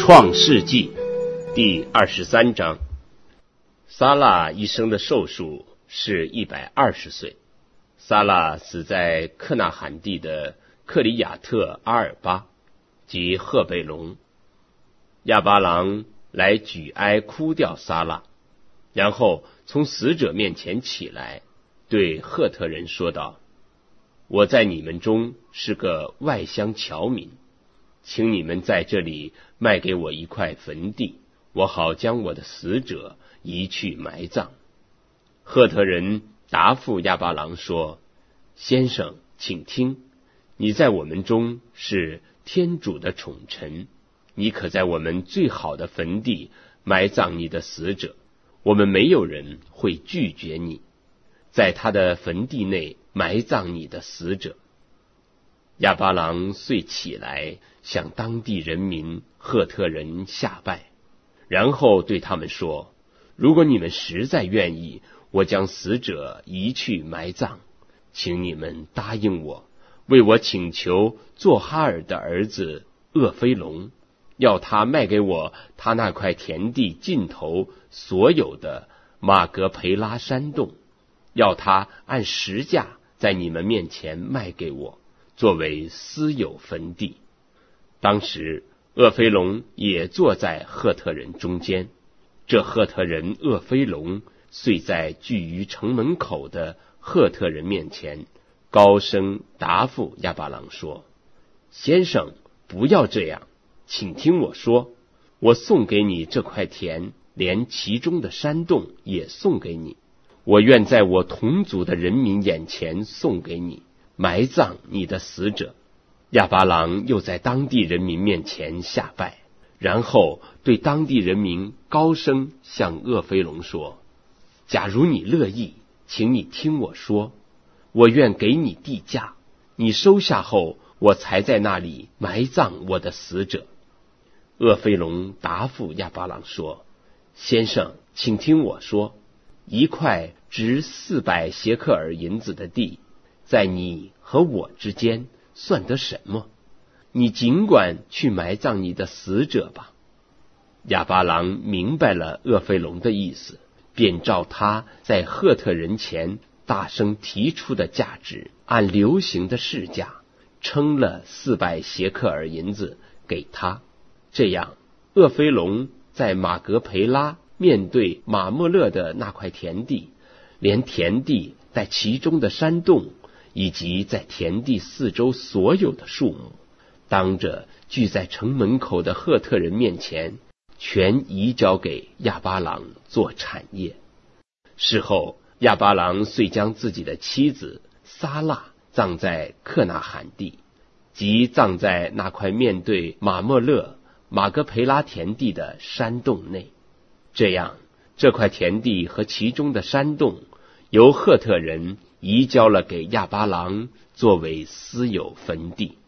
创世纪第23章。撒拉一生的寿数是120岁。撒拉死在克纳罕地的克里亚特阿尔巴，即赫贝龙。亚巴郎来举哀哭掉撒拉，然后从死者面前起来，对赫特人说道：我在你们中是个外乡侨民，请你们在这里卖给我一块坟地，我好将我的死者移去埋葬。赫特人答复亚巴郎说：先生，请听，你在我们中是天主的宠臣，你可在我们最好的坟地埋葬你的死者，我们没有人会拒绝你，在他的坟地内埋葬你的死者。亚巴郎遂起来，向当地人民赫特人下拜，然后对他们说：如果你们实在愿意，我将死者移去埋葬，请你们答应我，为我请求作哈尔的儿子厄菲龙，要他卖给我他那块田地尽头所有的马格培拉山洞，要他按实价在你们面前卖给我，作为私有坟地。当时厄菲龙也坐在赫特人中间，这赫特人厄菲龙遂在聚于城门口的赫特人面前高声答复亚巴郎说：先生，不要这样，请听我说，我送给你这块田，连其中的山洞也送给你，我愿在我同族的人民眼前送给你，埋葬你的死者。亚巴郎又在当地人民面前下拜，然后对当地人民高声向厄菲龙说：假如你乐意，请你听我说，我愿给你地价，你收下后，我才在那里埋葬我的死者。厄菲龙答复亚巴郎说：先生，请听我说，一块值400谢克尔银子的地，在你和我之间算得什么？你尽管去埋葬你的死者吧。亚巴郎明白了厄菲龙的意思，便照他在赫特人前大声提出的价值，按流行的市价称了400谢克尔银子给他。这样，厄菲龙在马格培拉面对马莫勒的那块田地，连田地带其中的山洞，以及在田地四周所有的树木，当着聚在城门口的赫特人面前，全移交给亚巴郎做产业。事后，亚巴郎遂将自己的妻子撒拉葬在克纳罕地，即葬在那块面对马莫勒马格培拉田地的山洞内。这样，这块田地和其中的山洞由赫特人移交了给亚巴郎作为私有坟地。